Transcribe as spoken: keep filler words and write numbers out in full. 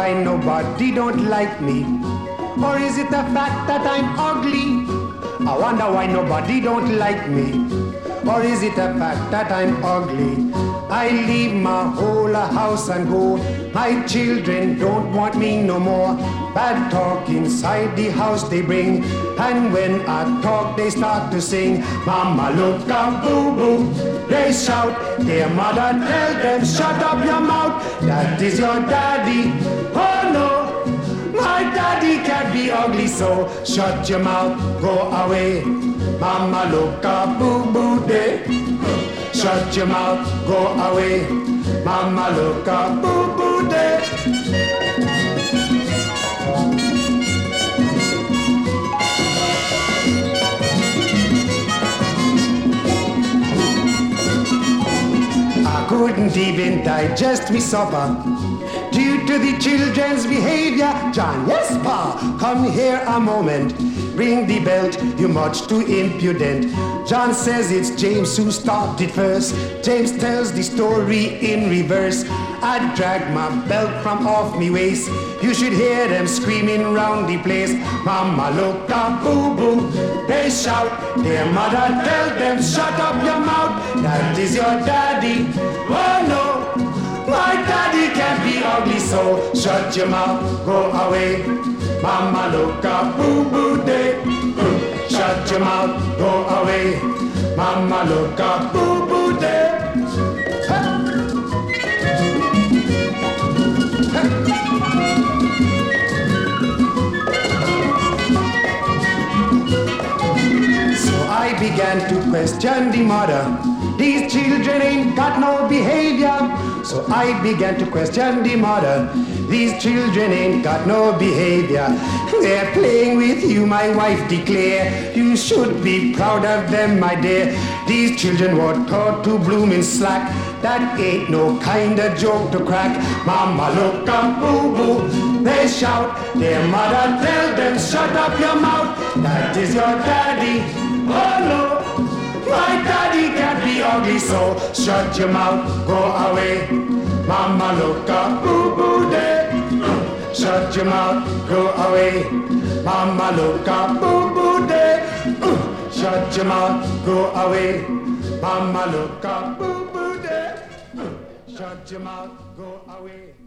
why nobody don't like me. Or is it the fact that I'm ugly? I wonder why nobody don't like me. Or is it the fact that I'm ugly? I leave my whole house and go. My children don't want me no more. Bad talk inside the house they bring. And when I talk they start to sing. Mama look up, boo boo. They shout. Their mother tell them shut up your mouth. That is your daddy. Oh no, my daddy can't be ugly, so shut your mouth, go away. Mama look up, boo boo day. Shut your mouth, go away. Mama look up, boo boo day. I couldn't even digest me supper due to the children's behavior. John, yes, Pa, come here a moment. Ring the belt, you're much too impudent. John says it's James who started first. James tells the story in reverse. I dragged my belt from off me waist. You should hear them screaming round the place. Mama look up, boo boo. They shout. Their mother tell them shut up your mouth. That is your daddy. Oh no, my daddy can't be ugly, so shut your mouth, go away. Mama look up, boo boo day. Shut your mouth, go away. Mama look up, boo boo day. So I began to question the mother. These children ain't got no behavior. So I began to question the mother. These children ain't got no behavior. They're playing with you, my wife declare. You should be proud of them, my dear. These children were taught to bloom in slack. That ain't no kind of joke to crack. Mama look up, boo boo. They shout. Their mother tell them shut up your mouth. That is your daddy. Oh no, my daddy can't be ugly, so shut your mouth, go away. Mama look up, boo boo day. Shut your mouth, go away. Mama look up, boo boo day. Shut your mouth, go away. Mama look up, boo boo day. Shut your mouth, go away.